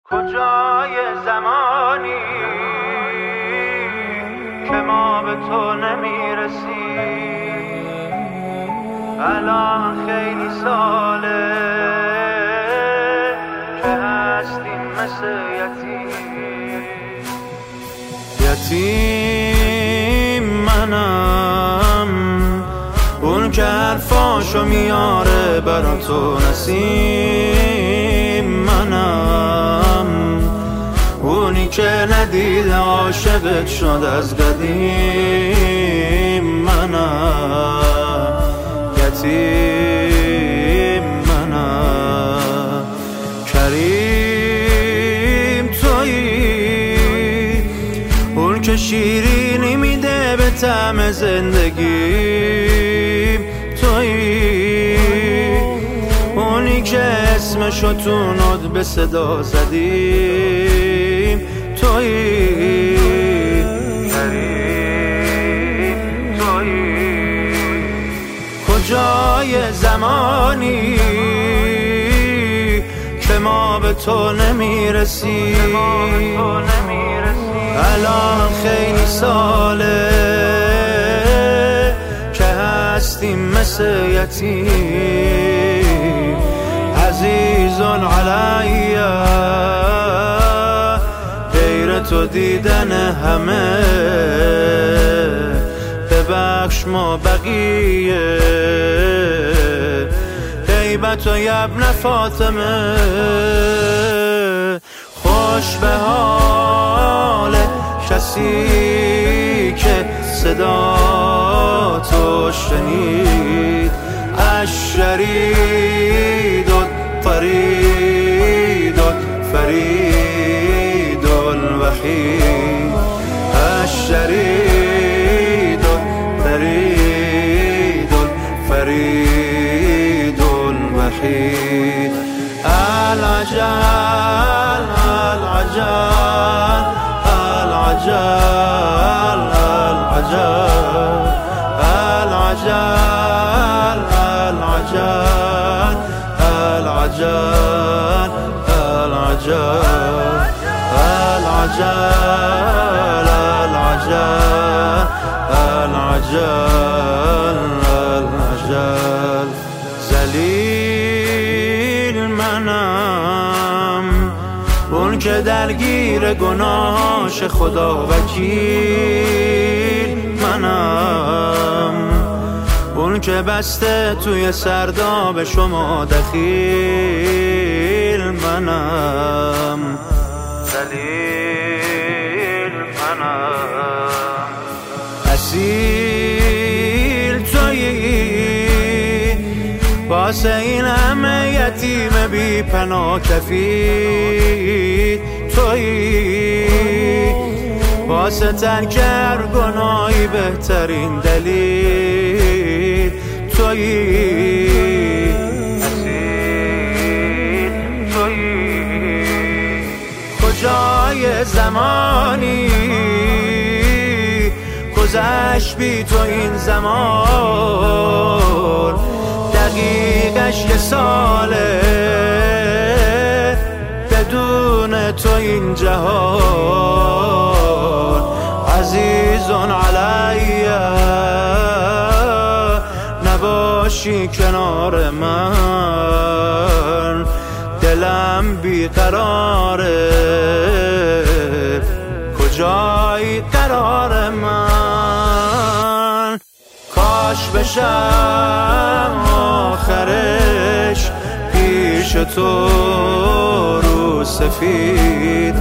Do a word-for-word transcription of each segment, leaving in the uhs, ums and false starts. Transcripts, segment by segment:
کجای زمانی که ما به تو نمیرسیم؟ الان خیلی ساله که هستیم مثل یتیم. یتیم منم، اون که حرفاشو میاره برا تو نسیم. منم اونی که ندیده عاشقت شد از قدیم. منم یتیم منم. کریم تویی، اون که شیرینی میده به طعم زندگیم. تویی اونی که اسمشو تو نود به صدا زدیم. تویی کریم تویی. کجای زمانی که ما به تو نمیرسیم؟ الان خیلی ساله که هستیم مثل یتیم. عزیزون علی غیر تو دیدن همه، ببخش ما بقیه غیبت و یبن فاطمه. خوش به حال کسی که صدا تو شنید. الشرید و فرید و فرید الوحید. الشرید و فرید و فرید الوحید. العجل العجل العجل العجل العجل العجل العجل العجل العجل العجل العجل. ذلیل منم، اون که درگیر گناهاش خدا وکیل. منم اون که بسته توی سرداب شما دخیل. منم ذلیل منم. اصیل تویی، واسه این همه یتیم بی پناه کفیل. تویی واسه ترک هر گناهی بهترین دلیل. تویی اصیل تویی. کجای زمانی گذشت بی تو این زمان؟ دقیقش یه ساله بدون تو این جهان. عزیزون علی نباشی کنار من، دلم بیقراره. کجایی قرار من؟ کاش بشم آخرش پیش تو رو سفید.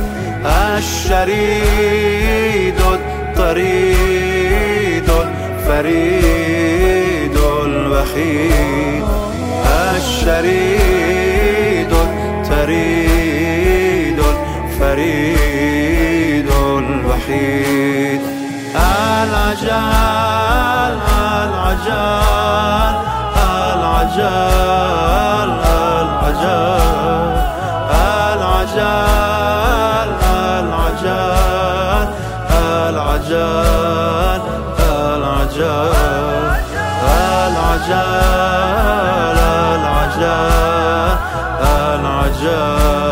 الشرید و طرید و فرید الوحید. الشرید و طرید و فرید الوحید. العجل العجل العجل العجل العجل العجل العجل العجل العجل العجل العجل